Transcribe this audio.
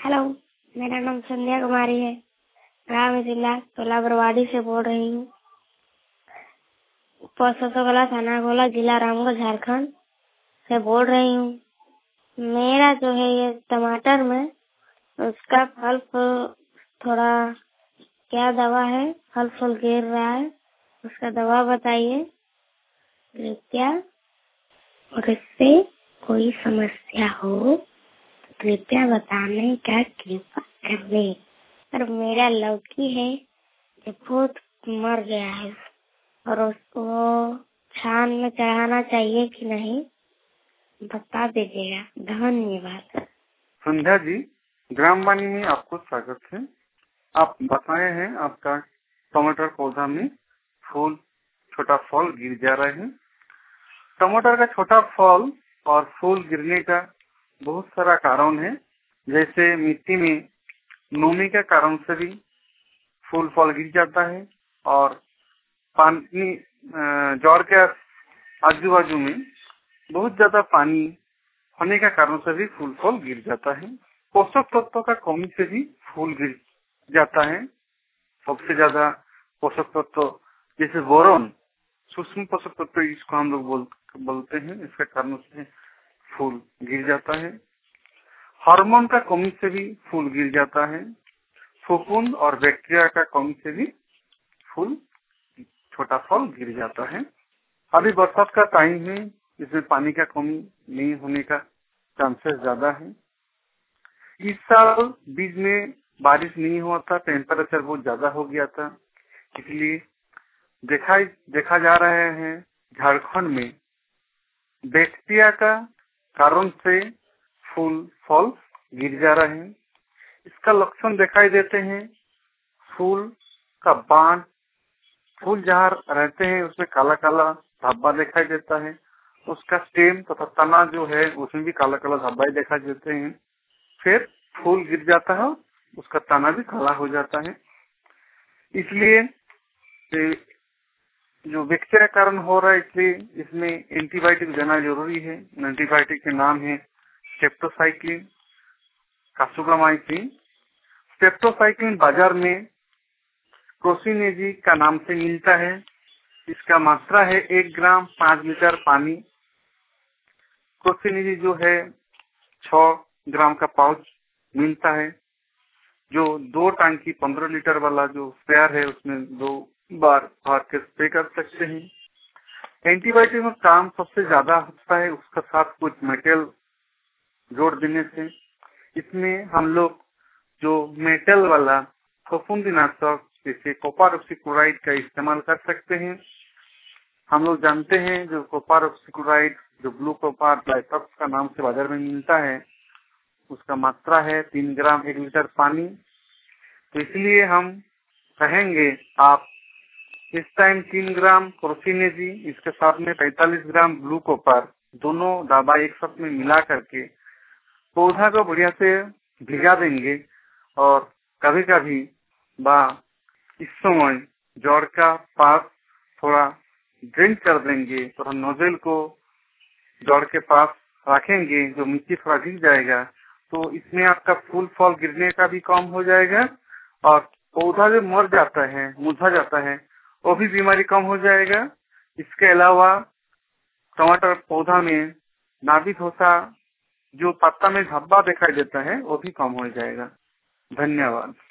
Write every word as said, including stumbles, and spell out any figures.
Hello, मेरा नाम संध्या कुमारी है। ग्राम जिला तोलाबरवाड़ी से बोल रही हूँ। पोस्ट ससोगला, थाना गोला, जिला रामगढ़, झारखंड से बोल रही हूँ। मेरा जो है ये टमाटर में उसका फल फूल थोड़ा क्या दवा है, फल फूल गिर रहा है, उसका दवा बताइए कृपया। और इससे कोई समस्या हो तो कृपया बताने का कृपा करें। और मेरा लौकी है जो बहुत मर गया है और उसको छान में चढ़ाना चाहिए कि नहीं बता दीजिएगा, धन्यवाद। संध्या जी, ग्राम वाणी में आपको स्वागत है। आप बताए हैं आपका टमाटर पौधा में फूल छोटा फल गिर जा रहे हैं। टमाटर का छोटा फल और फूल गिरने का बहुत सारा कारण है, जैसे मिट्टी में नमी के कारण से भी फूल फल गिर जाता है और पानी जड़ के आजू बाजू में बहुत ज्यादा पानी होने का कारण से भी फूल फल गिर जाता है। पोषक तत्वों का कमी से भी फूल गिर जाता है। सबसे ज्यादा पोषक तत्व जैसे बोरोन, सूक्ष्म पोषक तत्व इसको हम लोग बोल, बोलते हैं, इसके कारण से फूल गिर जाता है। हार्मोन का कमी से भी फूल गिर जाता है। फफूंद और बैक्टीरिया का कमी से भी फूल छोटा फल गिर जाता है। अभी बरसात का टाइम है, इसमें पानी का कमी नहीं होने का चांसेस ज्यादा है। इस साल बीच में बारिश नहीं हुआ था, टेम्परेचर बहुत ज्यादा हो गया था, इसलिए देखा देखा जा रहा है झारखंड में बैक्टीरिया का कारण से फूल फल गिर जा रहे हैं। इसका लक्षण दिखाई देते हैं, फूल का बांध, फूल जहाँ रहते हैं उसमें काला काला धब्बा दिखाई देता है। उसका स्टेम तथा तना जो है उसमें भी काला काला धब्बा दिखाई देते हैं। फिर फूल गिर जाता है, उसका तना भी काला हो जाता है। इसलिए जो बैक्टीरिया कारण हो रहा है, इसलिए इसमें एंटीबायोटिक देना जरूरी है। एंटीबायोटिक के नाम है स्ट्रेप्टोसाइक्लिन, कासुगामाइसिन। स्ट्रेप्टोसाइक्लिन बाजार में क्रोसिनेजी का नाम से मिलता है। इसका मात्रा है एक ग्राम पाँच लीटर पानी। क्रोसिनेजी जो है छह ग्राम का पाउच मिलता है, जो दो टांकी पंद्रह लीटर वाला जो स्प्रेयर है उसमें दो बार भर के स्प्रे कर सकते हैं। एंटीबायोटिक में काम सबसे ज्यादा होता है उसका साथ कुछ मेटल जोड़ देने से। इसमें हम लोग जो मेटल वाला फफूंदीनाशक जैसे कॉपर ऑक्सीक्लोराइड का इस्तेमाल कर सकते हैं। हम लोग जानते हैं जो कॉपर ऑक्सीक्लोराइड जो ब्लू कॉपर ब्लाइटॉक्स का नाम से बाजार में मिलता है, उसका मात्रा है तीन ग्राम एक लीटर पानी। तो इसलिए हम कहेंगे आप इस टाइम तीन ग्राम क्रोसिनेजी, इसके साथ में पैंतालीस ग्राम ब्लू कॉपर, दोनों दवा एक साथ में मिला करके पौधा को बढ़िया से भिगा देंगे और कभी कभी बा इस समय जड़ का पास थोड़ा ड्रिंक कर देंगे, थोड़ा नोजल को जड़ के पास रखेंगे, जो मिट्टी थोड़ा गिर जाएगा तो इसमें आपका फूल फल गिरने का भी कम हो जाएगा और पौधा जो मर जाता है, मुरझा जाता है, वो भी बीमारी कम हो जाएगा। इसके अलावा टमाटर पौधा में नाभि धोसा जो पत्ता में धब्बा दिखाई देता है वो भी कम हो जाएगा। धन्यवाद।